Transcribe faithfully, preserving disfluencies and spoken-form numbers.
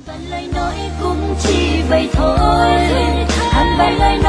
vạn lời nói cũng chỉ vậy thôi, hàng vạn lời